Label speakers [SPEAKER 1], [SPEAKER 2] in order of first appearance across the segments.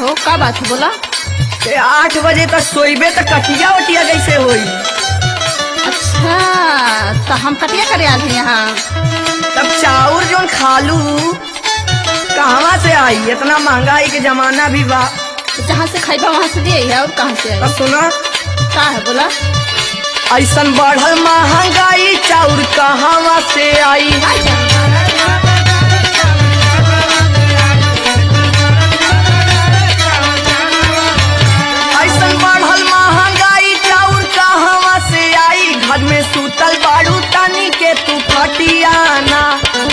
[SPEAKER 1] का बात है बोला।
[SPEAKER 2] 8 बजे तक सोइबे तो कटिया वटिया कैसे होई?
[SPEAKER 1] अच्छा तो हम कटिया करे आल हैं यहाँ।
[SPEAKER 2] तब चाउर जोन खालू कहवा से आई? इतना महंगाई के जमाना भी बा।
[SPEAKER 1] जहाँ से खाइबा वहाँ से ले है और कहाँ से आई?
[SPEAKER 2] तब सुना,
[SPEAKER 1] का है बोला।
[SPEAKER 2] ऐसन बढ़ल महंगाई चाउर कहवा से आई? ऐसन बढ़ल महंगाई चाउर कहवा से आई? घर में सूतल बाड़ू तनी के तू फटियाना।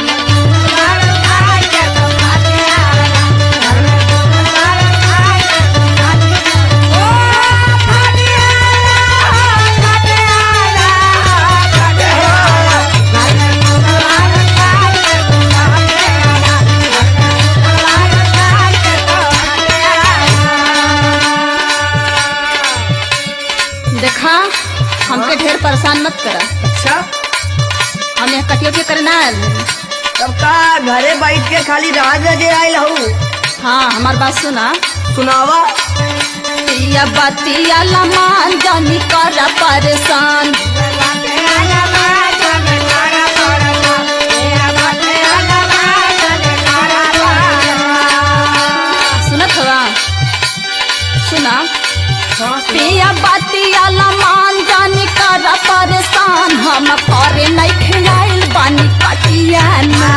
[SPEAKER 1] देखा हमके ढेर परेशान मत करा।
[SPEAKER 2] अच्छा
[SPEAKER 1] हम यहाँ कटिया के करना आयल हैं।
[SPEAKER 2] तब का घरे बैठ के खाली राज जे आयल हूँ?
[SPEAKER 1] हाँ हमार बात सुना।
[SPEAKER 2] सुनावा।
[SPEAKER 1] पिया बतिया लमान जानी कर परेशान। सुनत हवा? सुना पिया बतिया लमान जानी कर परेशान। हम करे नहीं खिलाइल बानी कटिया ना।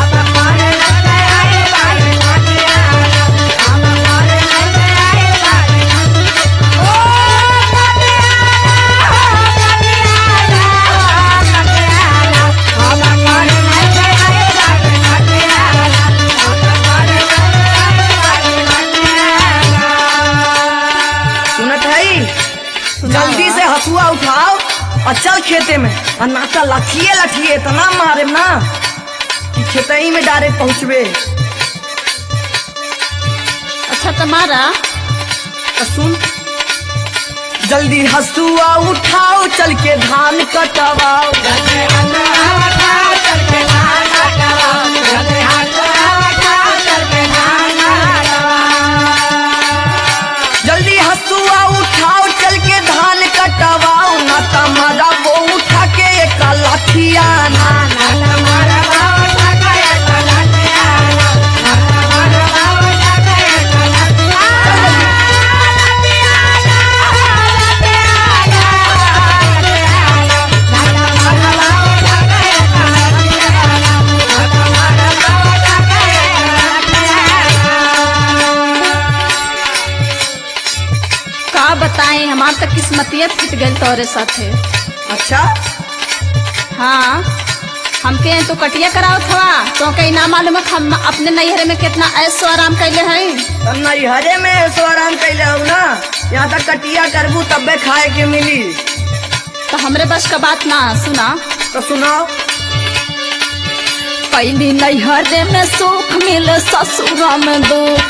[SPEAKER 2] जल्दी से हसुआ उठाओ और चल खेते में। और ना तो लठिए लठिए इतना मारे ना कि खेतई में डायरेक्ट पहुँचबे।
[SPEAKER 1] अच्छा तुम्हारा
[SPEAKER 2] तो सुन, जल्दी हसुआ उठाओ चल के धान कटवाओ। जल्दी हसुआ उठाओ चल के धान कटवाओ। ना तमारा वो उठा के एक लाठियाना।
[SPEAKER 1] बताएं हमार तक किस्मतियत फिट गई तोरे साथे।
[SPEAKER 2] अच्छा
[SPEAKER 1] हाँ हमके तो कटिया कराओ था तो कहीं ना मालूम हम अपने नैहरे में कितना ऐसो आराम कैले हैं।
[SPEAKER 2] नैहरे में ऐसो आराम कैले हो ना, यहाँ तक कटिया करबू तब्बे खाए के मिली।
[SPEAKER 1] तो हमरे बस का बात ना सुना।
[SPEAKER 2] तो सुनाओ।
[SPEAKER 1] पहली नैहरे में सुख मिले ससुरा में दुख।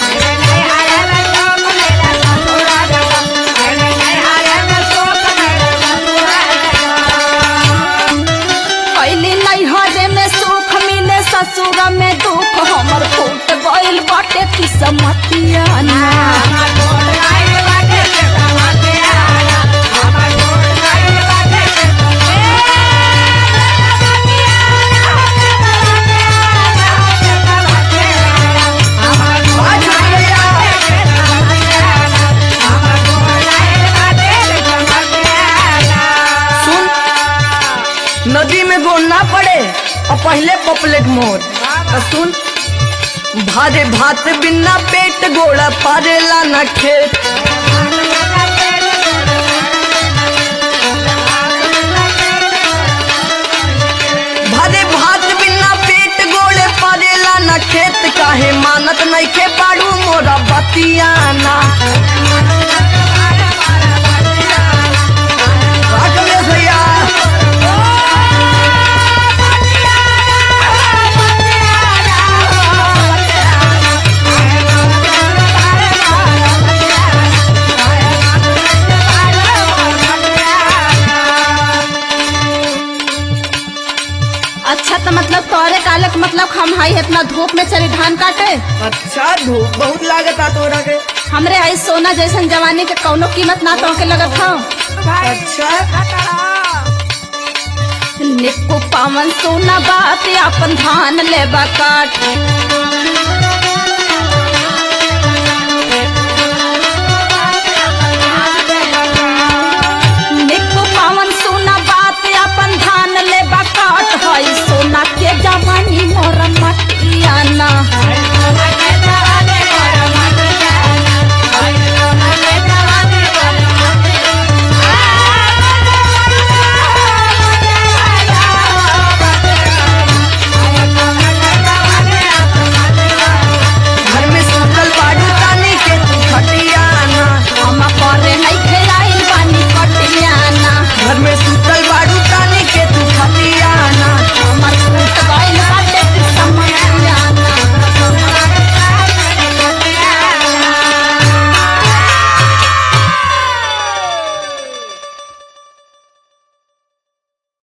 [SPEAKER 1] ससुर में दुख हमर फूट गइल बाटे किस्मतिया ना।
[SPEAKER 2] सुन, नदी में गोना पड़े और पहले पपलेट मोर। तो सुन, भादे भात बिना पेट गोड़ा पारेला न खेत। भादे भात बिना पेट गोड़े पारेला न खेत। काहे मानत नहीं के बाड़ू मोरा बतियाना। भैया
[SPEAKER 1] अच्छा अच्छा तो मतलब तोरे काले के मतलब हम हाई इतना धूप में चली धान काटे।
[SPEAKER 2] अच्छा धूप बहुत लागत आ तोरा के।
[SPEAKER 1] हमरे आई सोना जैसन जवानी के कौनो कीमत ना तो के लगत हो।
[SPEAKER 2] अच्छा
[SPEAKER 1] निको पावन सोना बात अपन धान लेबा काट। निको पावन सोना बात अपन धान लेबा काट। हई सोना के जवानी मोर मटियाना।